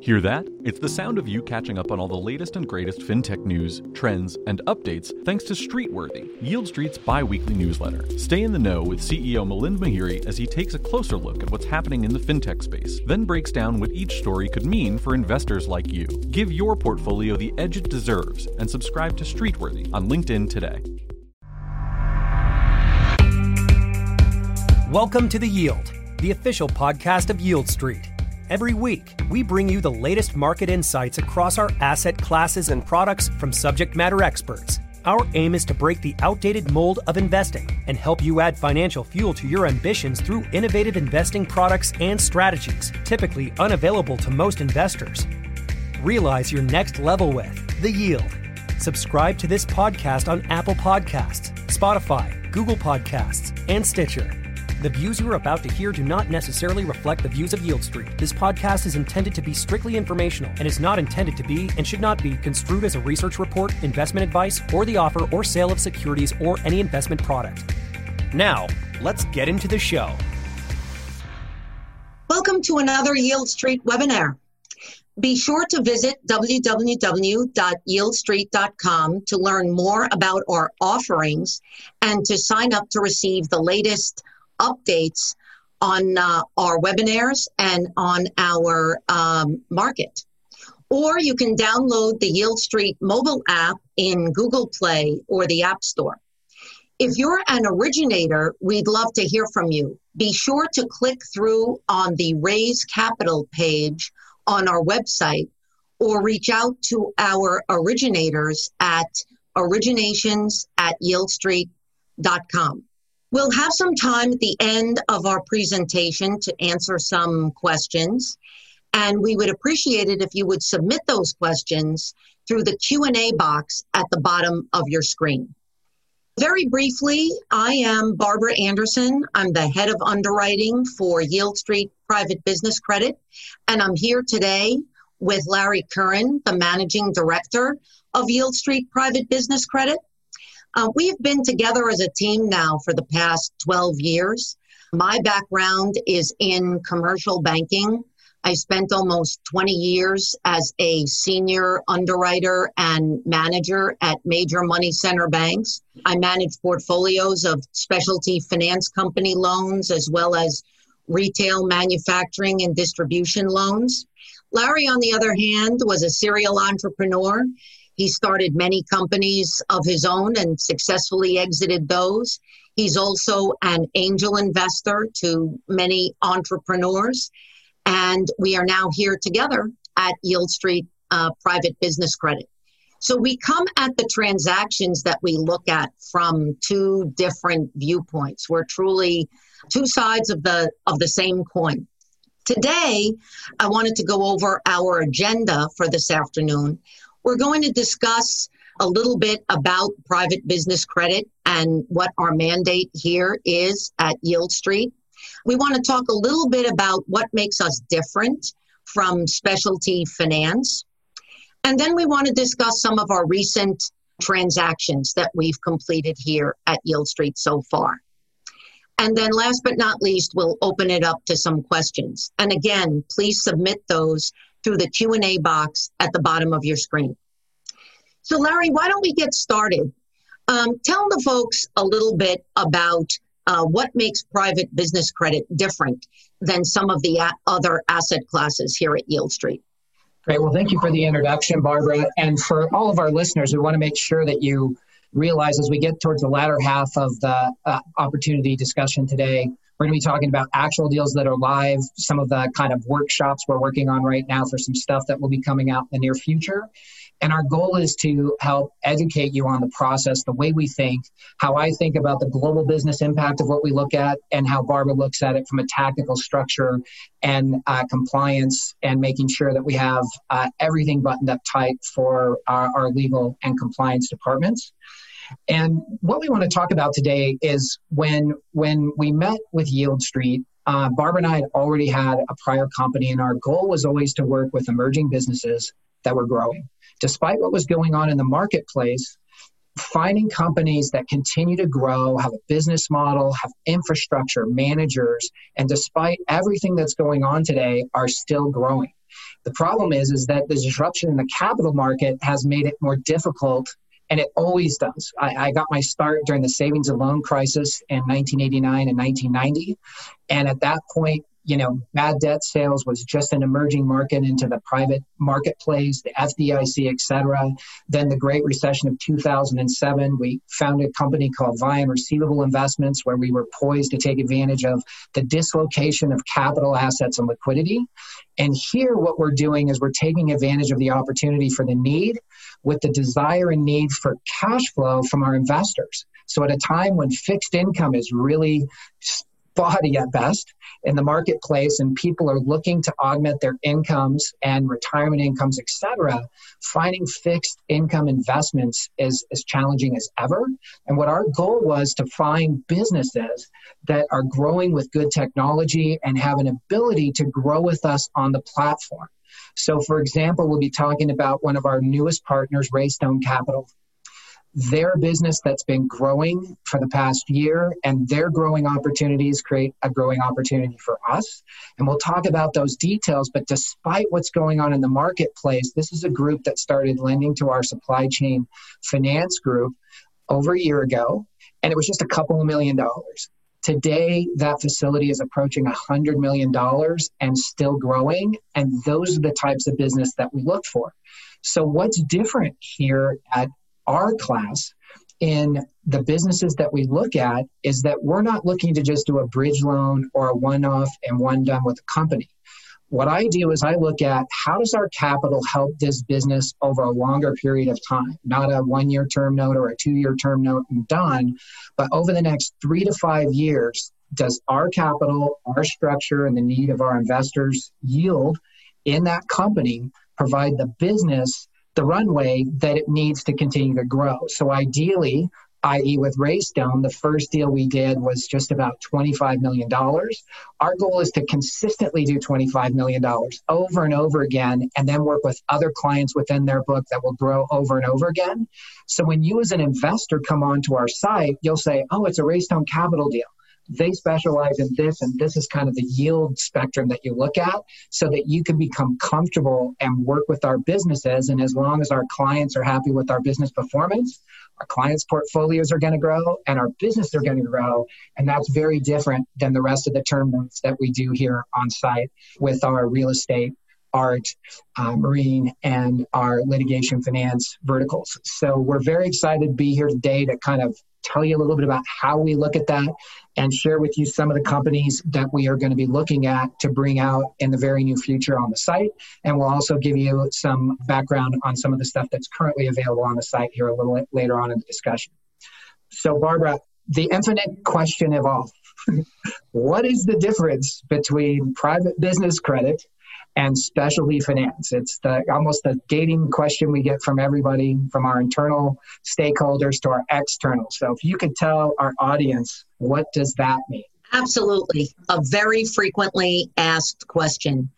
Hear that? It's the sound of you catching up on all the latest and greatest fintech news, trends, and updates thanks to Streetworthy, Yield Street's bi-weekly newsletter. Stay in the know with CEO Milind Mehere as he takes a closer look at what's happening in the fintech space, then breaks down what each story could mean for investors like you. Give your portfolio the edge it deserves and subscribe to Streetworthy on LinkedIn today. Welcome to The Yield, the official podcast of Yield Street. Every week, we bring you the latest market insights across our asset classes and products from subject matter experts. Our aim is to break the outdated mold of investing and help you add financial fuel to your ambitions through innovative investing products and strategies, typically unavailable to most investors. Realize your next level with The Yield. Subscribe to this podcast on Apple Podcasts, Spotify, Google Podcasts, and Stitcher. The views you are about to hear do not necessarily reflect the views of Yield Street. This podcast is intended to be strictly informational and is not intended to be and should not be construed as a research report, investment advice, or the offer or sale of securities or any investment product. Now, let's get into the show. Welcome to another Yield Street webinar. Be sure to visit www.yieldstreet.com to learn more about our offerings and to sign up to receive the latest updates on our webinars and on our market. Or you can download the Yield Street mobile app in Google Play or the App Store. If you're an originator, we'd love to hear from you. Be sure to click through on the Raise Capital page on our website or reach out to our originators at originations@yieldstreet.com. We'll have some time at the end of our presentation to answer some questions, and we would appreciate it if you would submit those questions through the Q&A box at the bottom of your screen. Very briefly, I am Barbara Anderson. I'm the head of underwriting for Yield Street Private Business Credit, and I'm here today with Larry Curran, the managing director of Yield Street Private Business Credit. We've been together as a team now for the past 12 years. My background is in commercial banking. I spent almost 20 years as a senior underwriter and manager at major money center banks. I managed portfolios of specialty finance company loans as well as retail manufacturing and distribution loans. Larry, on the other hand, was a serial entrepreneur. He started many companies of his own and successfully exited those. He's also an angel investor to many entrepreneurs. And we are now here together at Yield Street Private Business Credit. So we come at the transactions that we look at from two different viewpoints. We're truly two sides of the same coin. Today, I wanted to go over our agenda for this afternoon. We're going to discuss a little bit about private business credit and what our mandate here is at Yield Street. We want to talk a little bit about what makes us different from specialty finance. And then we want to discuss some of our recent transactions that we've completed here at Yield Street so far. And then last but not least, we'll open it up to some questions. And again, please submit those through the Q&A box at the bottom of your screen. So Larry, why don't we get started? Tell the folks a little bit about what makes private business credit different than some of the other asset classes here at Yield Street. Great. Well, thank you for the introduction, Barbara. And for all of our listeners, we want to make sure that you realize as we get towards the latter half of the opportunity discussion today, we're going to be talking about actual deals that are live, some of the kind of workshops we're working on right now for some stuff that will be coming out in the near future. And our goal is to help educate you on the process, the way we think, how I think about the global business impact of what we look at, and how Barbara looks at it from a tactical structure and compliance, and making sure that we have everything buttoned up tight for our legal and compliance departments. And what we want to talk about today is when we met with Yield Street, Barbara and I had already had a prior company, and our goal was always to work with emerging businesses that were growing. Despite what was going on in the marketplace, finding companies that continue to grow, have a business model, have infrastructure, managers, and despite everything that's going on today, are still growing. The problem is that the disruption in the capital market has made it more difficult, and it always does. I got my start during the savings and loan crisis in 1989 and 1990. And at that point, bad debt sales was just an emerging market into the private marketplace, the FDIC, et cetera. Then the Great Recession of 2007, we founded a company called Vian Receivable Investments, where we were poised to take advantage of the dislocation of capital assets and liquidity. And here what we're doing is we're taking advantage of the opportunity for the need with the desire and need for cash flow from our investors. So at a time when fixed income is really spotty at best in the marketplace and people are looking to augment their incomes and retirement incomes, et cetera, finding fixed income investments is as challenging as ever. And what our goal was to find businesses that are growing with good technology and have an ability to grow with us on the platform. So for example, we'll be talking about one of our newest partners, Raystone Capital. They're a business that's been growing for the past year, and their growing opportunities create a growing opportunity for us. And we'll talk about those details, but despite what's going on in the marketplace, this is a group that started lending to our supply chain finance group over a year ago, and it was just a couple of $1 million. Today, that facility is approaching $100 million and still growing, and those are the types of business that we look for. So what's different here at our class in the businesses that we look at is that we're not looking to just do a bridge loan or a one-off and one done with a company. What I do is I look at how does our capital help this business over a longer period of time, not a 1-year term note or a 2-year term note and done, but over the next 3 to 5 years, does our capital, our structure, and the need of our investors yield in that company provide the business the runway that it needs to continue to grow? So ideally, i.e. with Raystone, the first deal we did was just about $25 million. Our goal is to consistently do $25 million over and over again, and then work with other clients within their book that will grow over and over again. So when you as an investor come onto our site, you'll say, oh, it's a Raystone Capital deal. They specialize in this, and this is kind of the yield spectrum that you look at so that you can become comfortable and work with our businesses. And as long as our clients are happy with our business performance, our clients' portfolios are going to grow and our business are going to grow. And that's very different than the rest of the term notes that we do here on site with our real estate, art, marine, and our litigation finance verticals. So we're very excited to be here today to kind of tell you a little bit about how we look at that and share with you some of the companies that we are going to be looking at to bring out in the very near future on the site. And we'll also give you some background on some of the stuff that's currently available on the site here a little later on in the discussion. So Barbara, the infinite question of all, what is the difference between private business credit and specialty finance? It's almost the gating question we get from everybody, from our internal stakeholders to our external. So if you could tell our audience, what does that mean? Absolutely. A very frequently asked question.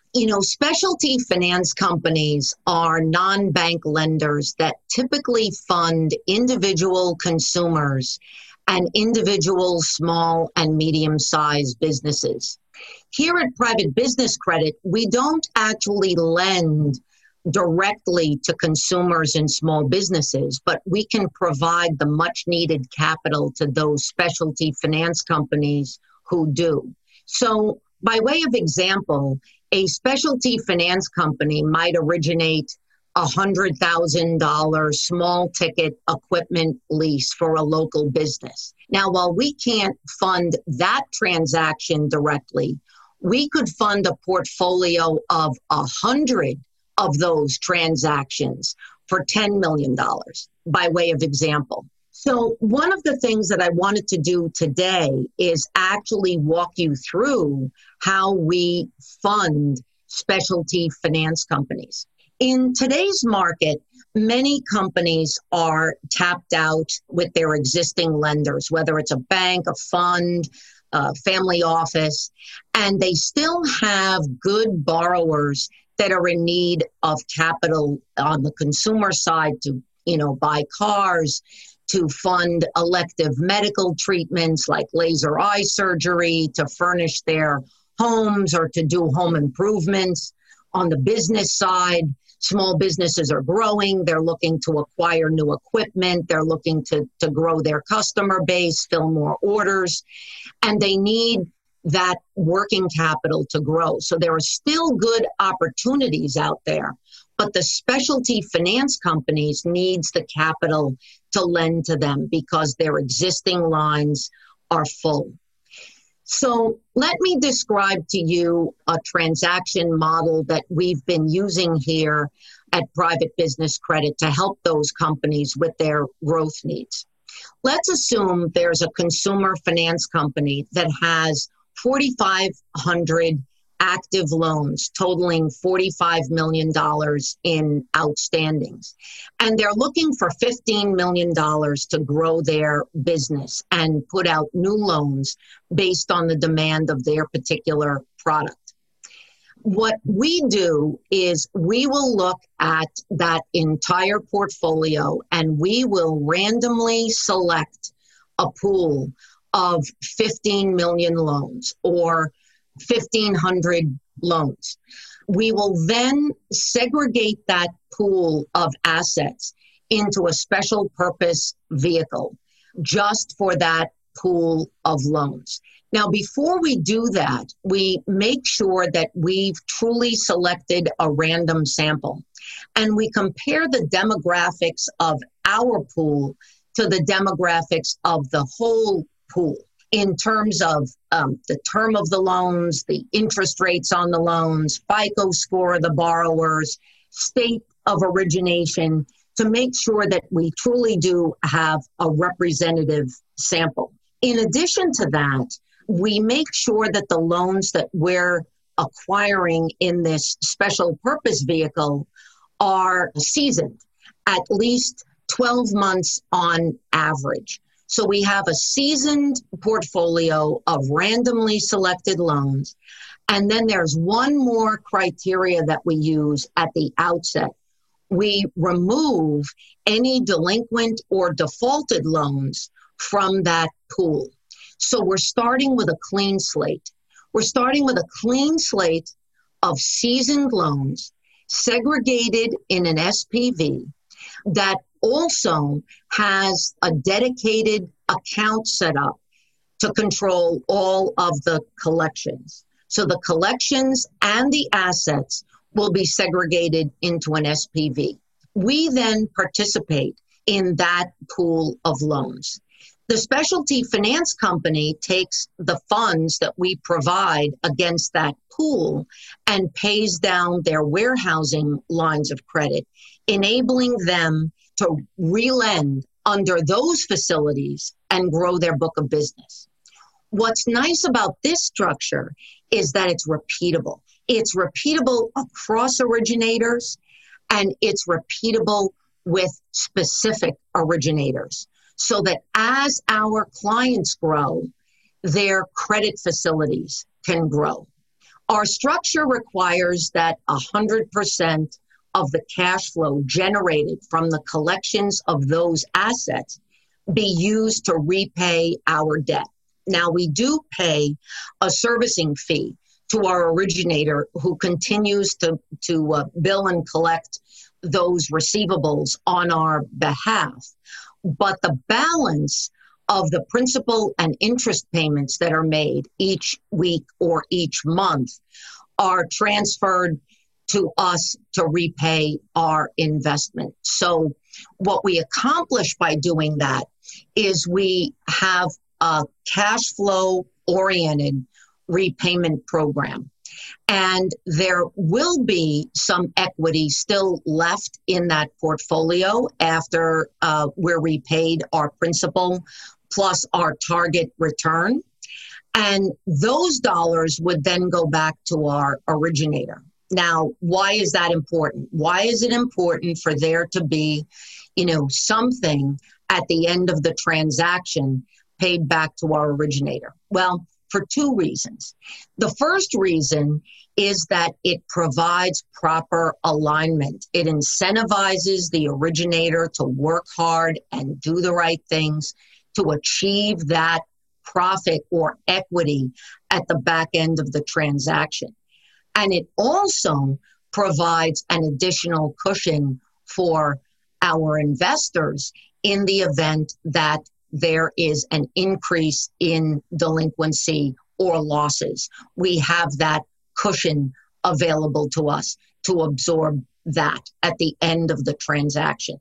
Specialty finance companies are non-bank lenders that typically fund individual consumers and individual small and medium-sized businesses. Here at Private Business Credit, we don't actually lend directly to consumers and small businesses, but we can provide the much needed capital to those specialty finance companies who do. So by way of example, a specialty finance company might originate a $100,000 small ticket equipment lease for a local business. Now, while we can't fund that transaction directly, we could fund a portfolio of 100 of those transactions for $10 million, by way of example. So one of the things that I wanted to do today is actually walk you through how we fund specialty finance companies. In today's market, many companies are tapped out with their existing lenders, whether it's a bank, a fund, a family office, and they still have good borrowers that are in need of capital on the consumer side to, buy cars, to fund elective medical treatments like laser eye surgery, to furnish their homes or to do home improvements, On the business side, small businesses are growing. They're looking to acquire new equipment. They're looking to grow their customer base, fill more orders, and they need that working capital to grow. So there are still good opportunities out there, but the specialty finance companies needs the capital to lend to them because their existing lines are full. So let me describe to you a transaction model that we've been using here at Private Business Credit to help those companies with their growth needs. Let's assume there's a consumer finance company that has 4,500 active loans totaling $45 million in outstandings. And they're looking for $15 million to grow their business and put out new loans based on the demand of their particular product. What we do is we will look at that entire portfolio and we will randomly select a pool of 15 million loans or 1,500 loans. We will then segregate that pool of assets into a special purpose vehicle just for that pool of loans. Now, before we do that, we make sure that we've truly selected a random sample and we compare the demographics of our pool to the demographics of the whole pool in terms of the term of the loans, the interest rates on the loans, FICO score of the borrowers, state of origination, to make sure that we truly do have a representative sample. In addition to that, we make sure that the loans that we're acquiring in this special purpose vehicle are seasoned, at least 12 months on average. So we have a seasoned portfolio of randomly selected loans. And then there's one more criteria that we use at the outset. We remove any delinquent or defaulted loans from that pool. So we're starting with a clean slate. We're starting with a clean slate of seasoned loans segregated in an SPV that also has a dedicated account set up to control all of the collections. So the collections and the assets will be segregated into an SPV. We then participate in that pool of loans. The specialty finance company takes the funds that we provide against that pool and pays down their warehousing lines of credit, enabling them to relend under those facilities and grow their book of business. What's nice about this structure is that it's repeatable. It's repeatable across originators, and it's repeatable with specific originators, so that as our clients grow, their credit facilities can grow. Our structure requires that 100% of the cash flow generated from the collections of those assets be used to repay our debt. Now, we do pay a servicing fee to our originator who continues to bill and collect those receivables on our behalf. But the balance of the principal and interest payments that are made each week or each month are transferred to us to repay our investment. So what we accomplish by doing that is we have a cash flow oriented repayment program. And there will be some equity still left in that portfolio after we're repaid our principal plus our target return. And those dollars would then go back to our originator. Now, why is that important? Why is it important for there to be, something at the end of the transaction paid back to our originator? Well, for two reasons. The first reason is that it provides proper alignment. It incentivizes the originator to work hard and do the right things to achieve that profit or equity at the back end of the transaction. And it also provides an additional cushion for our investors in the event that there is an increase in delinquency or losses. We have that cushion available to us to absorb that at the end of the transaction.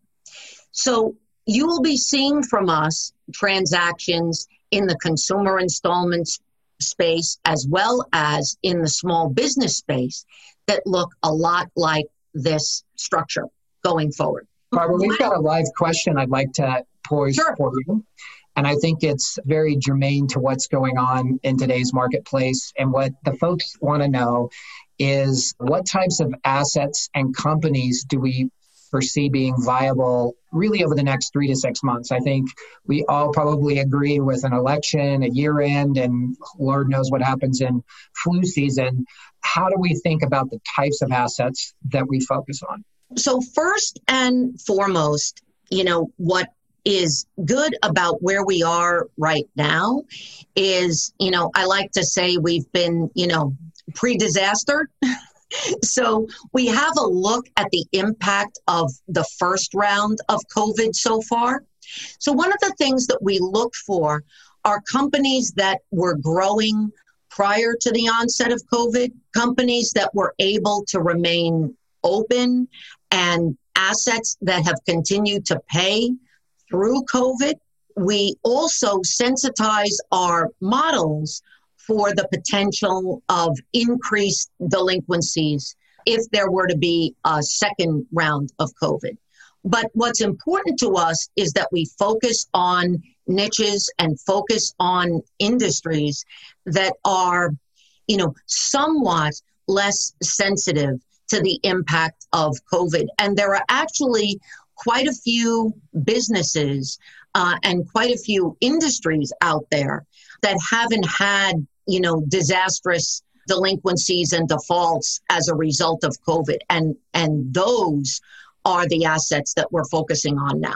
So you will be seeing from us transactions in the consumer installments space as well as in the small business space that look a lot like this structure going forward. Barbara, we've got a live question I'd like to pose for you. And I think it's very germane to what's going on in today's marketplace. And what the folks want to know is what types of assets and companies do we foresee being viable really over the next 3 to 6 months? I think we all probably agree with an election, a year end, and Lord knows what happens in flu season. How do we think about the types of assets that we focus on? So first and foremost, what is good about where we are right now is, I like to say we've been, pre-disaster. So we have a look at the impact of the first round of COVID so far. So one of the things that we look for are companies that were growing prior to the onset of COVID, companies that were able to remain open, and assets that have continued to pay through COVID. We also sensitize our models for the potential of increased delinquencies if there were to be a second round of COVID. But what's important to us is that we focus on niches and focus on industries that are, somewhat less sensitive to the impact of COVID. And there are actually quite a few businesses and quite a few industries out there that haven't had, disastrous delinquencies and defaults as a result of COVID. And those are the assets that we're focusing on now.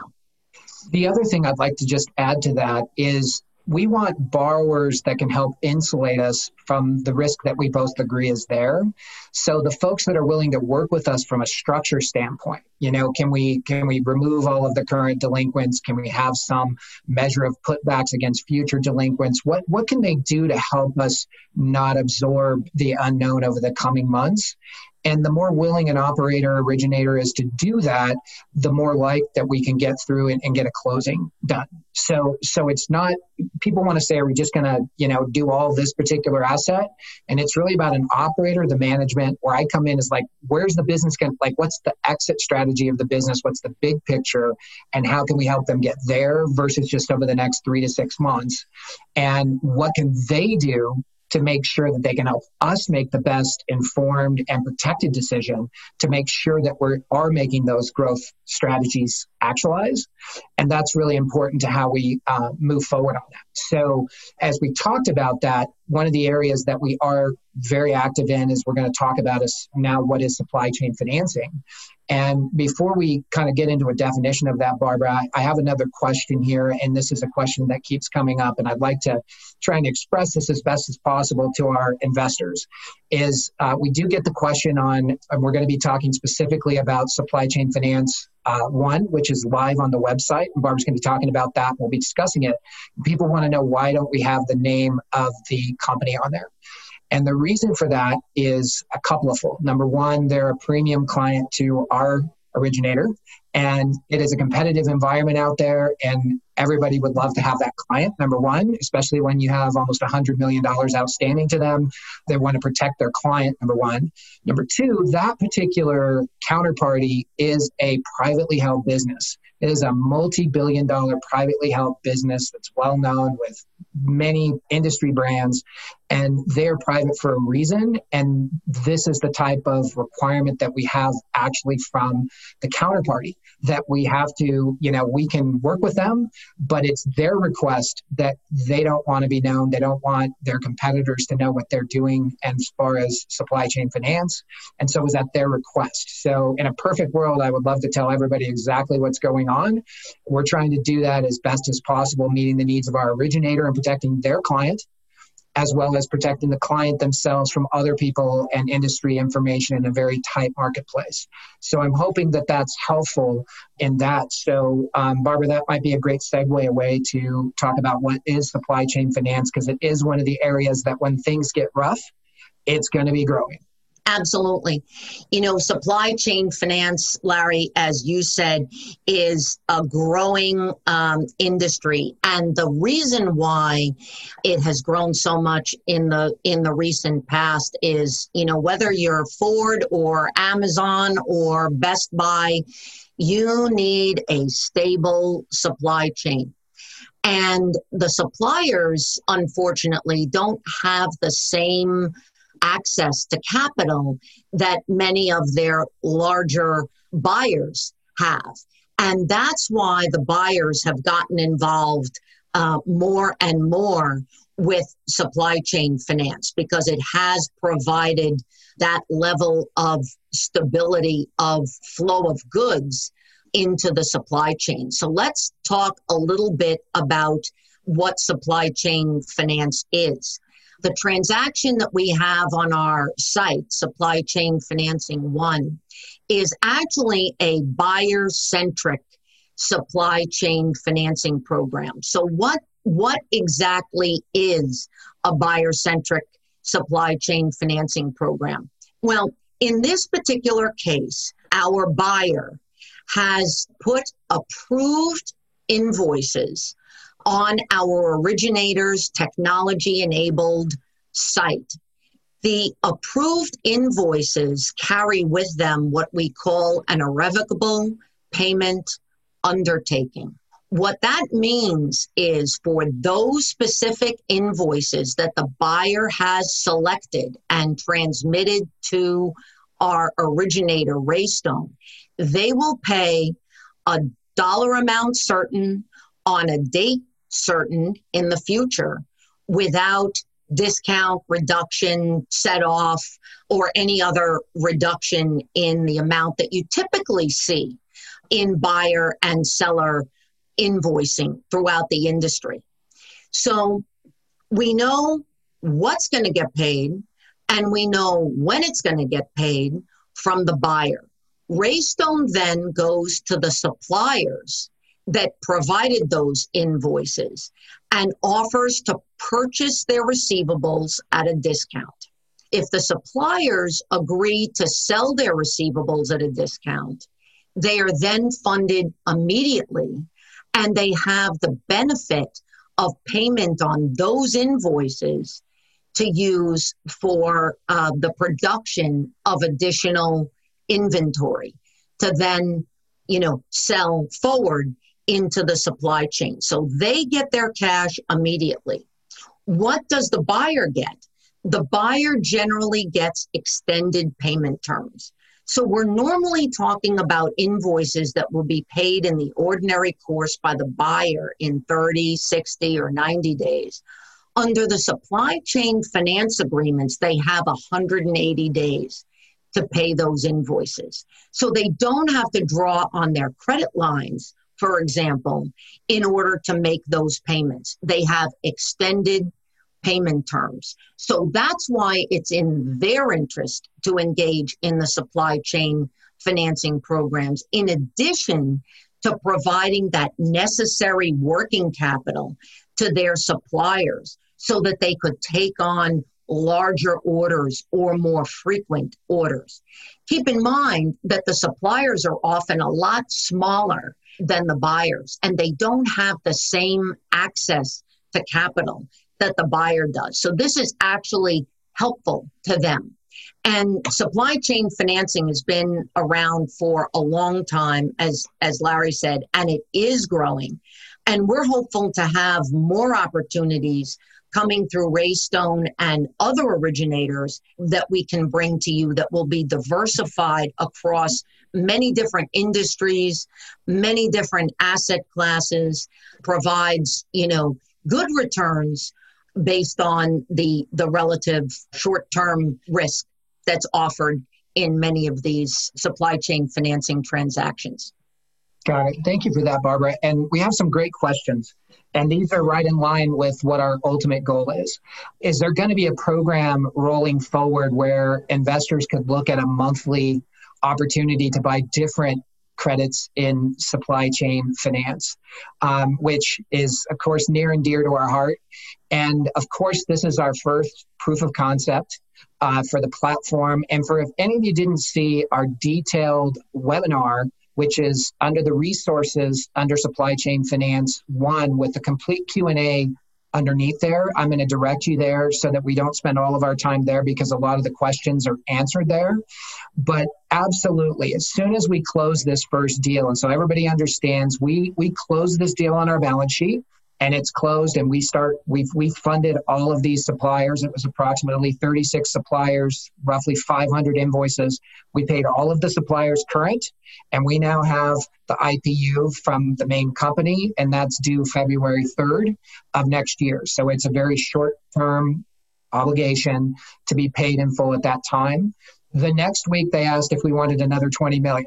The other thing I'd like to just add to that is we want borrowers that can help insulate us from the risk that we both agree is there. So the folks that are willing to work with us from a structure standpoint, can we remove all of the current delinquents? Can we have some measure of putbacks against future delinquents? What can they do to help us not absorb the unknown over the coming months? And the more willing an operator, originator is to do that, the more like that we can get through and get a closing done. So it's not, people want to say, are we just going to, do all this particular asset? And it's really about an operator, the management, where I come in is like, where's the business going, like, what's the exit strategy of the business? What's the big picture? And how can we help them get there versus just over the next 3 to 6 months? And what can they do to make sure that they can help us make the best informed and protected decision to make sure that we are making those growth strategies actualize. And that's really important to how we move forward on that. So as we talked about that, one of the areas that we are very active in is we're going to talk about is now what is supply chain financing. And before we kind of get into a definition of that, Barbara, I have another question here, and this is a question that keeps coming up, and I'd like to try and express this as best as possible to our investors, is we do get the question on, and we're going to be talking specifically about supply chain finance 1, which is live on the website, and Barbara's going to be talking about that. We'll be discussing it. People want to know, why don't we have the name of the company on there? And the reason for that is a couple of fold. Number one, they're a premium client to our originator, and it is a competitive environment out there, and everybody would love to have that client, number one, especially when you have almost $100 million outstanding to them. They want to protect their client, number one. Number two, that particular counterparty is a privately held business. It is a multi-billion-dollar privately held business that's well-known with many industry brands, and they're private for a reason. And this is the type of requirement that we have actually from the counterparty, that we have to, we can work with them, but it's their request that they don't want to be known. They don't want their competitors to know what they're doing as far as supply chain finance. And so it was at their request. So in a perfect world, I would love to tell everybody exactly what's going on. We're trying to do that as best as possible, meeting the needs of our originator and protecting their client, as well as protecting the client themselves from other people and industry information in a very tight marketplace. So I'm hoping that that's helpful in that. So Barbara, that might be a great segue away to talk about what is supply chain finance, because it is one of the areas that when things get rough, it's going to be growing. Absolutely. Supply chain finance, Larry, as you said, is a growing industry. And the reason why it has grown so much in the recent past is, whether you're Ford or Amazon or Best Buy, you need a stable supply chain. And the suppliers, unfortunately, don't have the same access to capital that many of their larger buyers have. And that's why the buyers have gotten involved more and more with supply chain finance, because it has provided that level of stability of flow of goods into the supply chain. So let's talk a little bit about what supply chain finance is. The transaction that we have on our site, Supply Chain Financing One, is actually a buyer-centric supply chain financing program. So what exactly is a buyer-centric supply chain financing program? Well, in this particular case, our buyer has put approved invoices on our originator's technology-enabled site. The approved invoices carry with them what we call an irrevocable payment undertaking. What that means is for those specific invoices that the buyer has selected and transmitted to our originator, Raystone, they will pay a dollar amount certain on a date certain in the future without discount, reduction, set off, or any other reduction in the amount that you typically see in buyer and seller invoicing throughout the industry. So we know what's going to get paid, and we know when it's going to get paid from the buyer. Raystone then goes to the suppliers that provided those invoices and offers to purchase their receivables at a discount. If the suppliers agree to sell their receivables at a discount, they are then funded immediately, and they have the benefit of payment on those invoices to use for the production of additional inventory to then, sell forward into the supply chain. So they get their cash immediately. What does the buyer get? The buyer generally gets extended payment terms. So we're normally talking about invoices that will be paid in the ordinary course by the buyer in 30, 60, or 90 days. Under the supply chain finance agreements, they have 180 days to pay those invoices. So they don't have to draw on their credit lines, for example, in order to make those payments. They have extended payment terms. So that's why it's in their interest to engage in the supply chain financing programs, in addition to providing that necessary working capital to their suppliers so that they could take on larger orders or more frequent orders. Keep in mind that the suppliers are often a lot smaller than the buyers, and they don't have the same access to capital that the buyer does. So this is actually helpful to them. And supply chain financing has been around for a long time, as Larry said, and it is growing. And we're hopeful to have more opportunities coming through Raystone and other originators that we can bring to you that will be diversified across many different industries, many different asset classes, provides, good returns based on the relative short-term risk that's offered in many of these supply chain financing transactions. Got it. Thank you for that, Barbara. And we have some great questions. And these are right in line with what our ultimate goal is. Is there going to be a program rolling forward where investors could look at a monthly opportunity to buy different credits in supply chain finance, which is, of course, near and dear to our heart. And of course, this is our first proof of concept for the platform. And for if any of you didn't see our detailed webinar, which is under the resources under Supply Chain Finance 1 with the complete Q&A underneath there. I'm going to direct you there so that we don't spend all of our time there because a lot of the questions are answered there. But absolutely, as soon as we close this first deal, and so everybody understands, we close this deal on our balance sheet. And it's closed, and we funded all of these suppliers. It was approximately 36 suppliers, roughly 500 invoices. We paid all of the suppliers current, and we now have the IPU from the main company, and that's due February 3rd of next year. So it's a very short-term obligation to be paid in full at that time. The next week, they asked if we wanted another $20 million.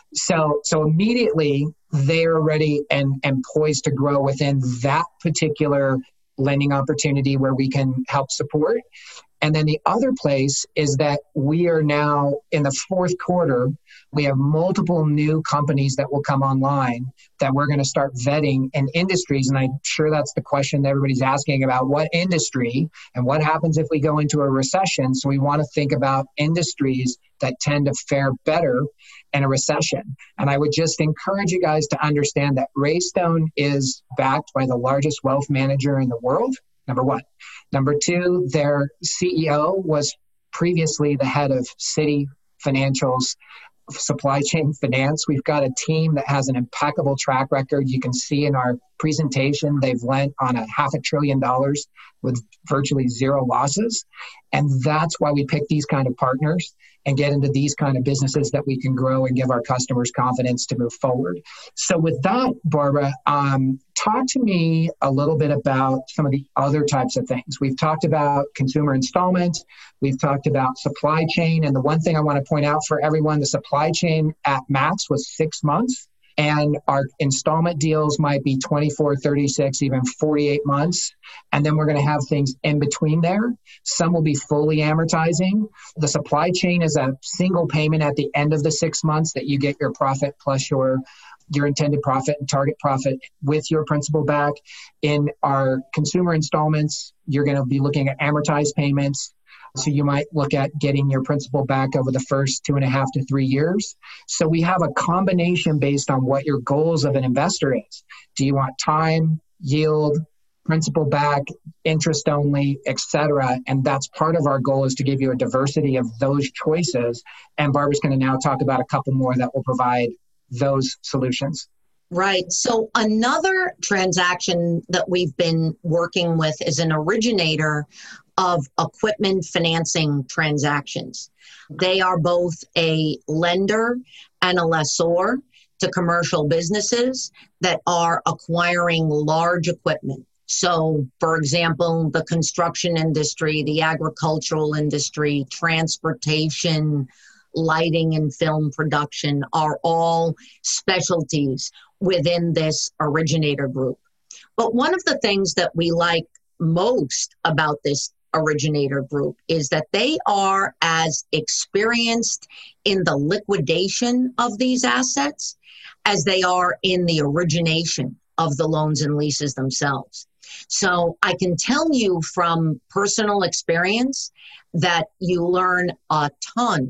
So immediately they're ready and poised to grow within that particular lending opportunity where we can help support. And then the other place is that we are now in the fourth quarter, we have multiple new companies that will come online that we're going to start vetting in industries. And I'm sure that's the question that everybody's asking about, what industry and what happens if we go into a recession. So we want to think about industries that tend to fare better in a recession. And I would just encourage you guys to understand that Raystone is backed by the largest wealth manager in the world, number one. Number two, their CEO was previously the head of Citi Financial's supply chain finance. We've got a team that has an impeccable track record. You can see in our presentation, they've lent on $500 billion with virtually zero losses. And that's why we pick these kind of partners and get into these kind of businesses that we can grow and give our customers confidence to move forward. So with that, Barbara, talk to me a little bit about some of the other types of things. We've talked about consumer installment. We've talked about supply chain. And the one thing I want to point out for everyone, the supply chain at max was 6 months. And our installment deals might be 24, 36, even 48 months. And then we're going to have things in between there. Some will be fully amortizing. The supply chain is a single payment at the end of the 6 months that you get your profit plus your intended profit and target profit with your principal back. In our consumer installments, you're going to be looking at amortized payments. So you might look at getting your principal back over the first 2.5 to 3 years. So we have a combination based on what your goals of an investor is. Do you want time, yield, principal back, interest only, et cetera? And that's part of our goal, is to give you a diversity of those choices. And Barbara's going to now talk about a couple more that will provide those solutions. Right. So another transaction that we've been working with is an originator of equipment financing transactions. They are both a lender and a lessor to commercial businesses that are acquiring large equipment. So, for example, the construction industry, the agricultural industry, transportation, lighting and film production are all specialties within this originator group. But one of the things that we like most about this originator group is that they are as experienced in the liquidation of these assets as they are in the origination of the loans and leases themselves. So I can tell you from personal experience that you learn a ton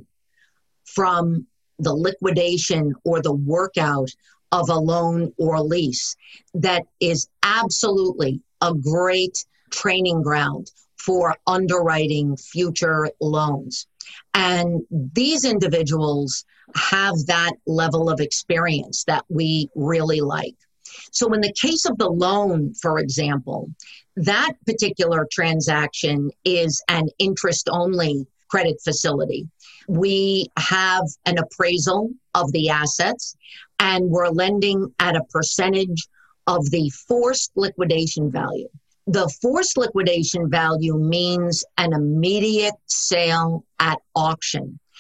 from the liquidation or the workout of a loan or lease. That is absolutely a great training ground for underwriting future loans. And these individuals have that level of experience that we really like. So in the case of the loan, for example, that particular transaction is an interest-only credit facility. We have an appraisal of the assets, and we're lending at a percentage of the forced liquidation value. The forced liquidation value means an immediate sale at auction.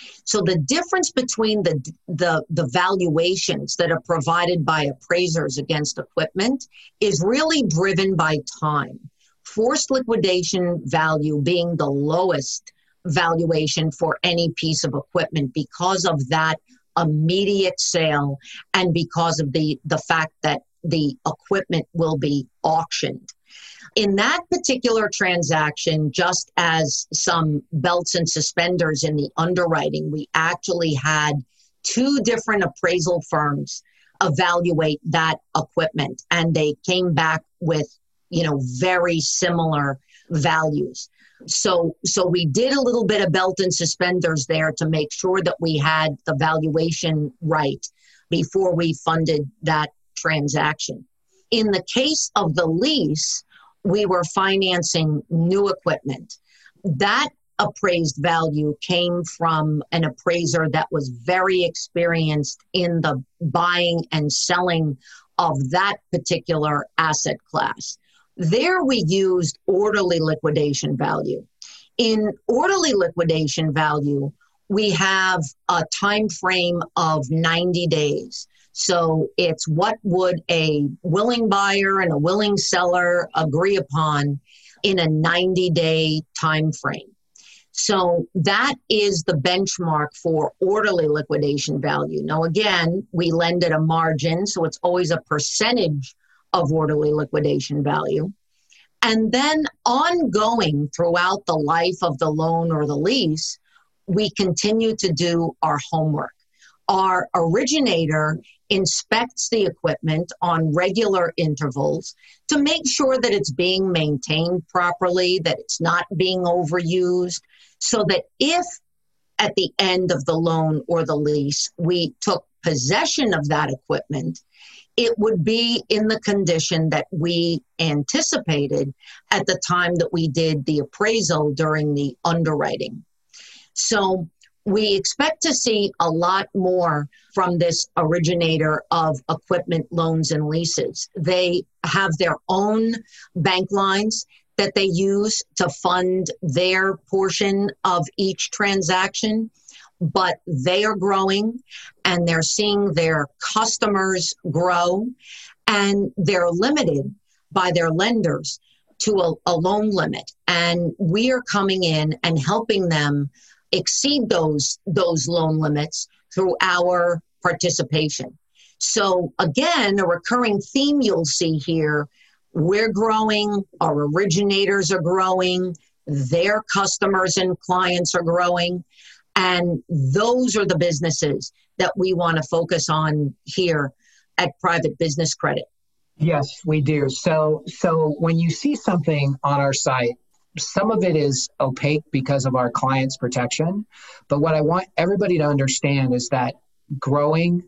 So the difference between the valuations that are provided by appraisers against equipment is really driven by time. Forced liquidation value being the lowest valuation for any piece of equipment because of that immediate sale and because of the fact that the equipment will be auctioned. In that particular transaction, just as some belts and suspenders in the underwriting, we actually had two different appraisal firms evaluate that equipment, and they came back with, very similar values. So we did a little bit of belt and suspenders there to make sure that we had the valuation right before we funded that transaction. In the case of the lease, we were financing new equipment. That appraised value came from an appraiser that was very experienced in the buying and selling of that particular asset class. There we used orderly liquidation value. In orderly liquidation value, we have a time frame of 90 days. So it's what would a willing buyer and a willing seller agree upon in a 90-day time frame. So that is the benchmark for orderly liquidation value. Now, again, we lend at a margin, so it's always a percentage of orderly liquidation value. And then ongoing throughout the life of the loan or the lease, we continue to do our homework. Our originator inspects the equipment on regular intervals to make sure that it's being maintained properly, that it's not being overused, so that if at the end of the loan or the lease we took possession of that equipment, it would be in the condition that we anticipated at the time that we did the appraisal during the underwriting. So we expect to see a lot more from this originator of equipment loans and leases. They have their own bank lines that they use to fund their portion of each transaction, but they are growing and they're seeing their customers grow, and they're limited by their lenders to a loan limit. And we are coming in and helping them exceed those loan limits through our participation. So again, a recurring theme you'll see here, we're growing, our originators are growing, their customers and clients are growing, and those are the businesses that we want to focus on here at Private Business Credit. Yes, we do. So when you see something on our site, some of it is opaque because of our clients' protection. But what I want everybody to understand is that growing.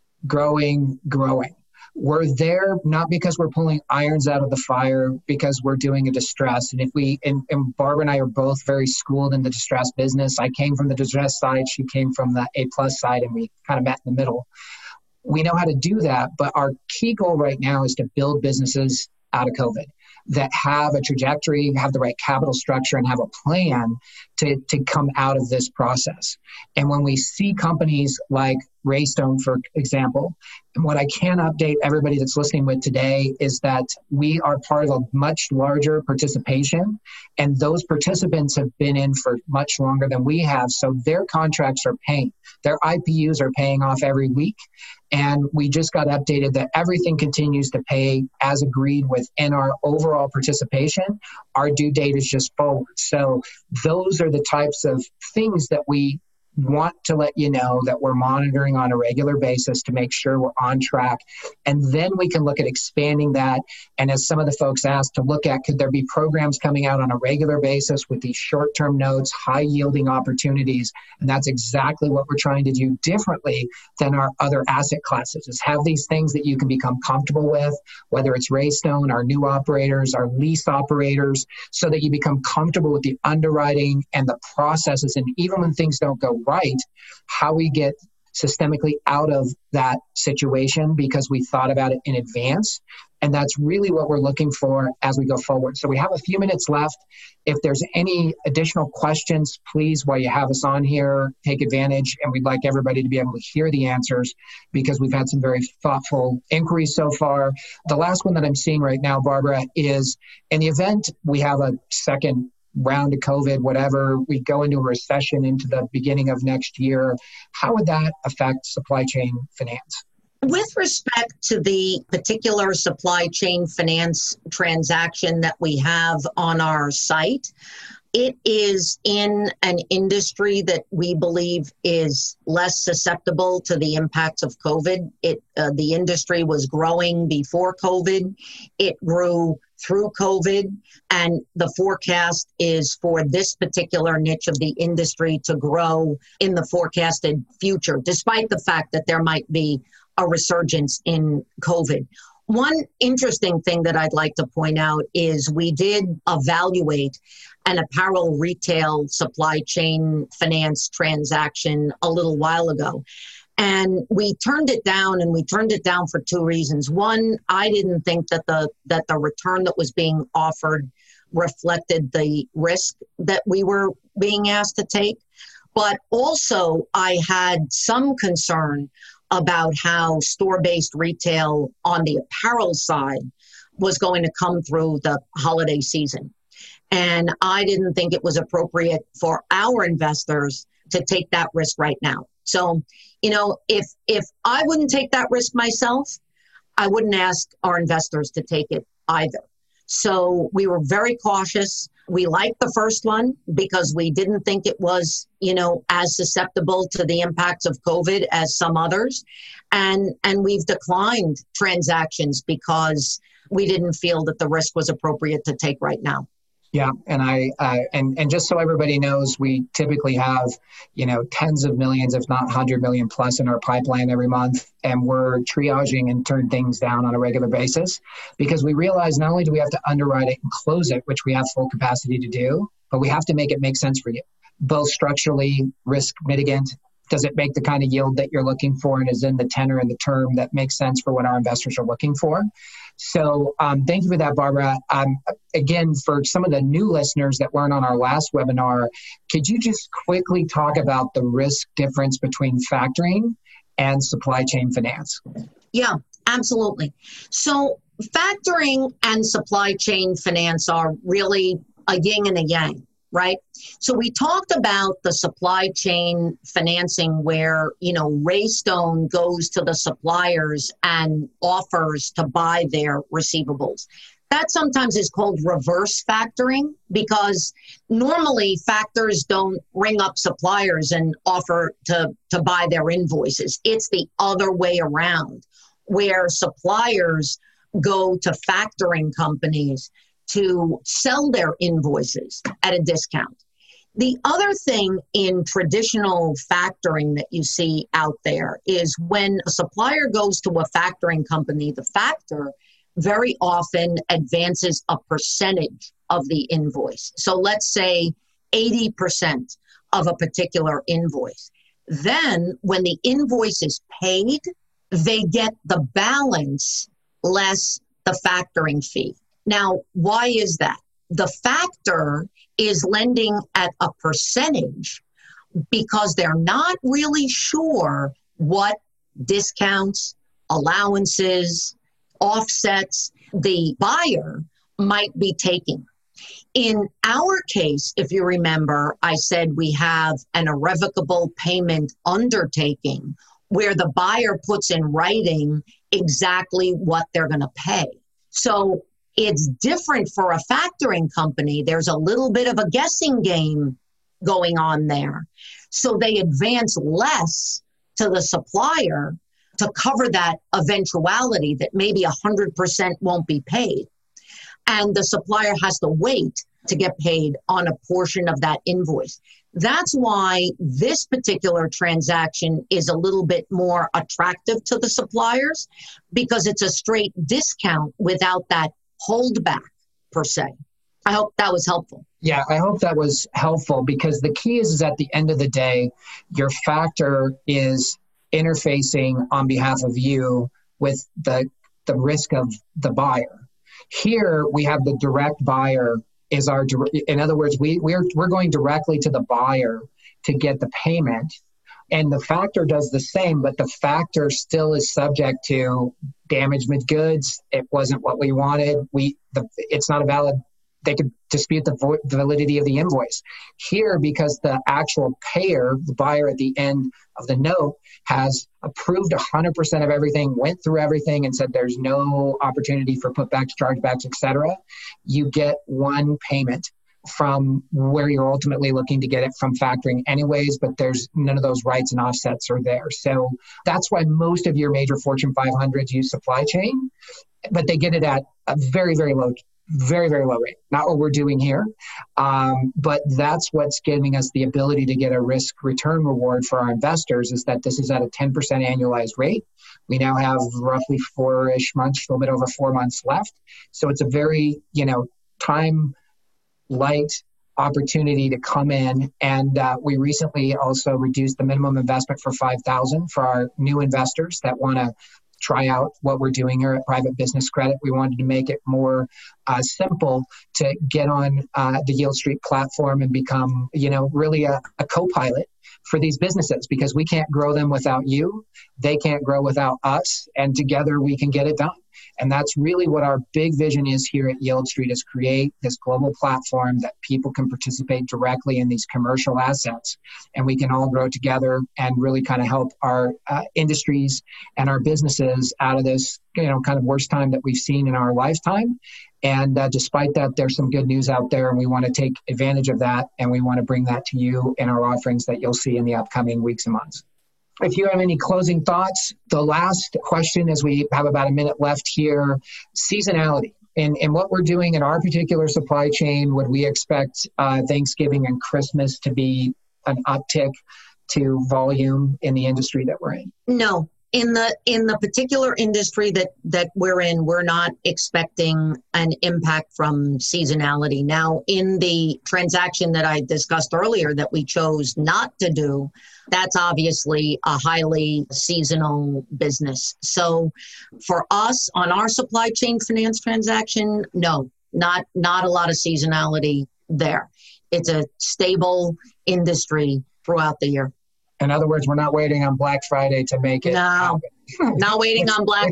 We're there not because we're pulling irons out of the fire, because we're doing a distress. And and Barbara and I are both very schooled in the distress business. I came from the distress side, she came from the A+ side, and we kind of met in the middle. We know how to do that, but our key goal right now is to build businesses out of COVID that have a trajectory, have the right capital structure, and have a plan to come out of this process. And when we see companies like Raystone, for example, and what I can update everybody that's listening with today is that we are part of a much larger participation, and those participants have been in for much longer than we have. So their contracts are paying. Their IPUs are paying off every week. And we just got updated that everything continues to pay as agreed within our overall participation. Our due date is just forward. So those are the types of things that we want to let you know that we're monitoring on a regular basis to make sure we're on track. And then we can look at expanding that. And as some of the folks asked, to look at, could there be programs coming out on a regular basis with these short-term notes, high-yielding opportunities? And that's exactly what we're trying to do differently than our other asset classes, is have these things that you can become comfortable with, whether it's Raystone, our new operators, our lease operators, so that you become comfortable with the underwriting and the processes. And even when things don't go right, how we get systemically out of that situation because we thought about it in advance. And that's really what we're looking for as we go forward. So we have a few minutes left. If there's any additional questions, please, while you have us on here, take advantage. And we'd like everybody to be able to hear the answers because we've had some very thoughtful inquiries so far. The last one that I'm seeing right now, Barbara, is in the event we have a second round of COVID, whatever, we go into a recession into the beginning of next year, how would that affect supply chain finance? With respect to the particular supply chain finance transaction that we have on our site, it is in an industry that we believe is less susceptible to the impacts of COVID. The industry was growing before COVID. It grew through COVID, and the forecast is for this particular niche of the industry to grow in the forecasted future, despite the fact that there might be a resurgence in COVID. One interesting thing that I'd like to point out is we did evaluate an apparel retail supply chain finance transaction a little while ago. And we turned it down, and we turned it down for two reasons. One, I didn't think that the return that was being offered reflected the risk that we were being asked to take. But also, I had some concern about how store-based retail on the apparel side was going to come through the holiday season. And I didn't think it was appropriate for our investors to take that risk right now. So, if I wouldn't take that risk myself, I wouldn't ask our investors to take it either. So we were very cautious. We liked the first one because we didn't think it was, as susceptible to the impacts of COVID as some others. And we've declined transactions because we didn't feel that the risk was appropriate to take right now. Yeah, and and just so everybody knows, we typically have, tens of millions, if not 100 million plus in our pipeline every month, and we're triaging and turn things down on a regular basis because we realize not only do we have to underwrite it and close it, which we have full capacity to do, but we have to make it make sense for you, both structurally, risk mitigant. Does it make the kind of yield that you're looking for and is in the tenor and the term that makes sense for what our investors are looking for? So thank you for that, Barbara. Again, for some of the new listeners that weren't on our last webinar, could you just quickly talk about the risk difference between factoring and supply chain finance? Yeah, absolutely. So factoring and supply chain finance are really a yin and a yang. Right? So we talked about the supply chain financing where, Raystone goes to the suppliers and offers to buy their receivables. That sometimes is called reverse factoring because normally factors don't ring up suppliers and offer to buy their invoices. It's the other way around where suppliers go to factoring companies to sell their invoices at a discount. The other thing in traditional factoring that you see out there is when a supplier goes to a factoring company, the factor very often advances a percentage of the invoice. So let's say 80% of a particular invoice. Then when the invoice is paid, they get the balance less the factoring fee. Now, why is that? The factor is lending at a percentage because they're not really sure what discounts, allowances, offsets the buyer might be taking. In our case, if you remember, I said we have an irrevocable payment undertaking where the buyer puts in writing exactly what they're going to pay. So it's different for a factoring company. There's a little bit of a guessing game going on there. So they advance less to the supplier to cover that eventuality that maybe 100% won't be paid. And the supplier has to wait to get paid on a portion of that invoice. That's why this particular transaction is a little bit more attractive to the suppliers because it's a straight discount without that holdback per se. I hope that was helpful. Yeah, I hope that was helpful because the key is at the end of the day, your factor is interfacing on behalf of you with the risk of the buyer. Here we have the direct buyer is our, in other words, we're going directly to the buyer to get the payment. And the factor does the same, but the factor still is subject to damaged goods. It wasn't what we wanted. It's not a valid, they could dispute the validity of the invoice. Here, because the actual payer, the buyer at the end of the note, has approved 100% of everything, went through everything and said there's no opportunity for putbacks, chargebacks, etc., you get one payment from where you're ultimately looking to get it from factoring anyways, but there's none of those rights and offsets are there. So that's why most of your major Fortune 500s use supply chain, but they get it at a very, very low rate. Not what we're doing here, but that's what's giving us the ability to get a risk return reward for our investors, is that this is at a 10% annualized rate. We now have roughly 4-ish months, a little bit over 4 months left. So it's a very, time light opportunity to come in. And we recently also reduced the minimum investment for $5,000 for our new investors that want to try out what we're doing here at Private Business Credit. We wanted to make it more simple to get on the Yieldstreet platform and become, really a co-pilot for these businesses, because we can't grow them without you. They can't grow without us. And together we can get it done. And that's really what our big vision is here at Yieldstreet, is create this global platform that people can participate directly in these commercial assets. And we can all grow together and really kind of help our industries and our businesses out of this, kind of worst time that we've seen in our lifetime. And despite that, there's some good news out there, and we want to take advantage of that. And we want to bring that to you in our offerings that you'll see in the upcoming weeks and months. If you have any closing thoughts, the last question, as we have about a minute left here, seasonality. In what we're doing in our particular supply chain, would we expect Thanksgiving and Christmas to be an uptick to volume in the industry that we're in? No. In the particular industry that we're in, we're not expecting an impact from seasonality. Now, in the transaction that I discussed earlier that we chose not to do, that's obviously a highly seasonal business. So for us, on our supply chain finance transaction, no, not a lot of seasonality there. It's a stable industry throughout the year. In other words, we're not waiting on Black Friday to make it happen. Not waiting on Black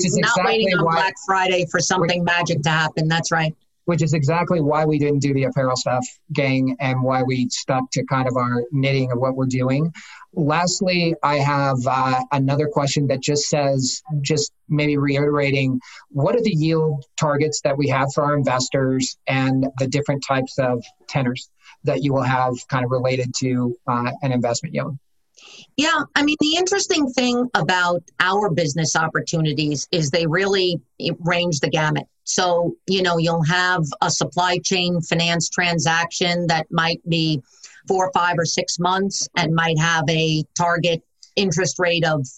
Friday for something magic to happen. That's right. Which is exactly why we didn't do the apparel stuff, gang, and why we stuck to kind of our knitting of what we're doing. Lastly, I have another question that just says, just maybe reiterating, what are the yield targets that we have for our investors and the different types of tenors that you will have kind of related to an investment yield? Yeah, the interesting thing about our business opportunities is they really range the gamut. So, you'll have a supply chain finance transaction that might be 4, 5, or 6 months and might have a target interest rate of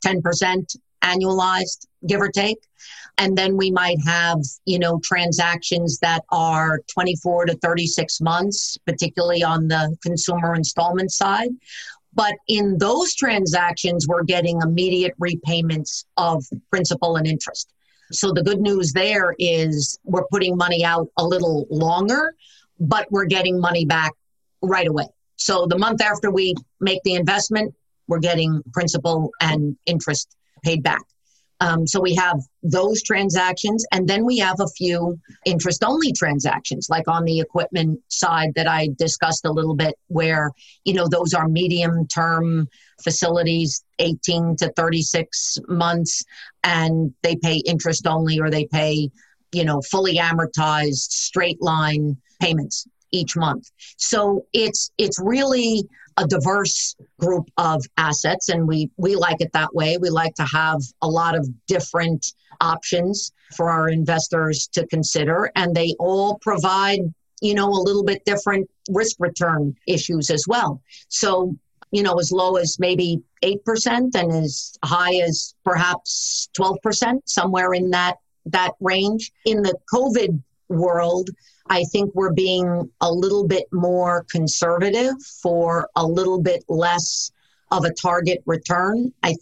10% annualized, give or take. And then we might have, transactions that are 24 to 36 months, particularly on the consumer installment side. But in those transactions, we're getting immediate repayments of principal and interest. So the good news there is we're putting money out a little longer, but we're getting money back right away. So the month after we make the investment, we're getting principal and interest paid back. So we have those transactions, and then we have a few interest-only transactions, like on the equipment side that I discussed a little bit, where, those are medium-term facilities, 18 to 36 months, and they pay interest-only, or they pay, fully amortized straight-line payments each month. So it's really a diverse group of assets, and we like it that way. We like to have a lot of different options for our investors to consider, and they all provide, a little bit different risk return issues as well. So, as low as maybe 8% and as high as perhaps 12%, somewhere in that range. In the COVID world, I think we're being a little bit more conservative for a little bit less of a target return. I think,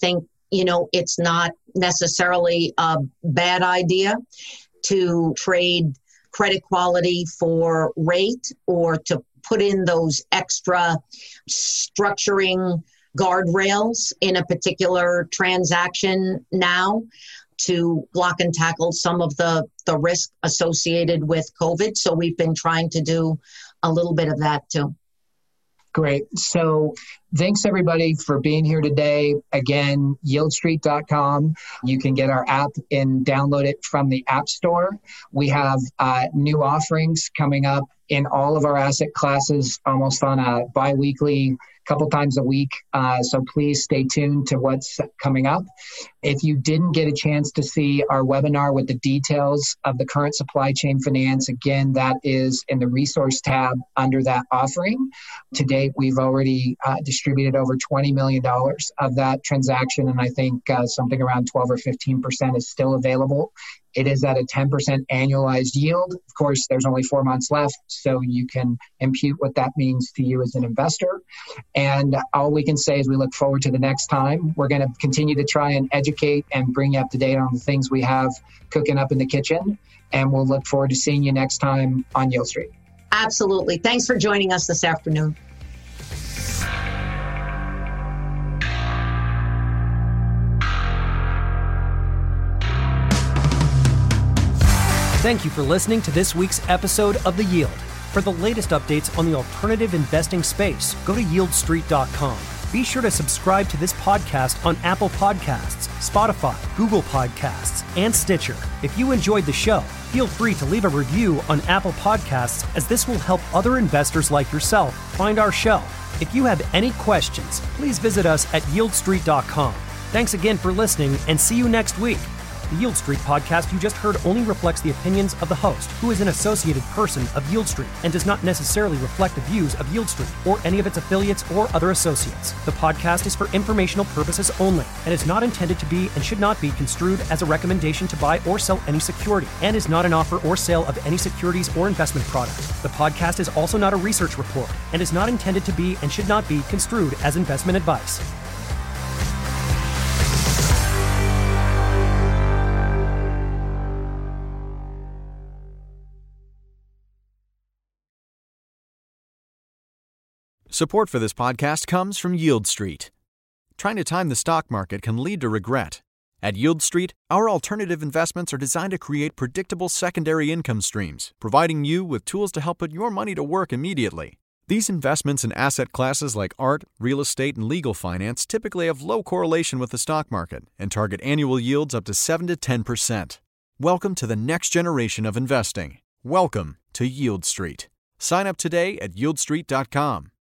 it's not necessarily a bad idea to trade credit quality for rate, or to put in those extra structuring guardrails in a particular transaction now to block and tackle some of the risk associated with COVID. So we've been trying to do a little bit of that too. Great. So thanks everybody for being here today. Again, yieldstreet.com. You can get our app and download it from the App Store. We have new offerings coming up in all of our asset classes, almost on a bi-weekly, couple times a week. So please stay tuned to what's coming up. If you didn't get a chance to see our webinar with the details of the current supply chain finance, again, that is in the resource tab under that offering. To date, we've already distributed over $20 million of that transaction, and I think something around 12 or 15% is still available. It is at a 10% annualized yield. Of course, there's only 4 months left, so you can impute what that means to you as an investor. And all we can say is we look forward to the next time. We're going to continue to try and educate and bring you up to date on the things we have cooking up in the kitchen. And we'll look forward to seeing you next time on Yield Street. Absolutely. Thanks for joining us this afternoon. Thank you for listening to this week's episode of The Yield. For the latest updates on the alternative investing space, go to yieldstreet.com. Be sure to subscribe to this podcast on Apple Podcasts, Spotify, Google Podcasts, and Stitcher. If you enjoyed the show, feel free to leave a review on Apple Podcasts, as this will help other investors like yourself find our show. If you have any questions, please visit us at yieldstreet.com. Thanks again for listening, and see you next week. The Yield Street podcast you just heard only reflects the opinions of the host, who is an associated person of Yield Street, and does not necessarily reflect the views of Yield Street or any of its affiliates or other associates. The podcast is for informational purposes only and is not intended to be and should not be construed as a recommendation to buy or sell any security, and is not an offer or sale of any securities or investment product. The podcast is also not a research report and is not intended to be and should not be construed as investment advice. Support for this podcast comes from Yield Street. Trying to time the stock market can lead to regret. At Yield Street, our alternative investments are designed to create predictable secondary income streams, providing you with tools to help put your money to work immediately. These investments in asset classes like art, real estate, and legal finance typically have low correlation with the stock market and target annual yields up to 7 to 10%. Welcome to the next generation of investing. Welcome to Yield Street. Sign up today at yieldstreet.com.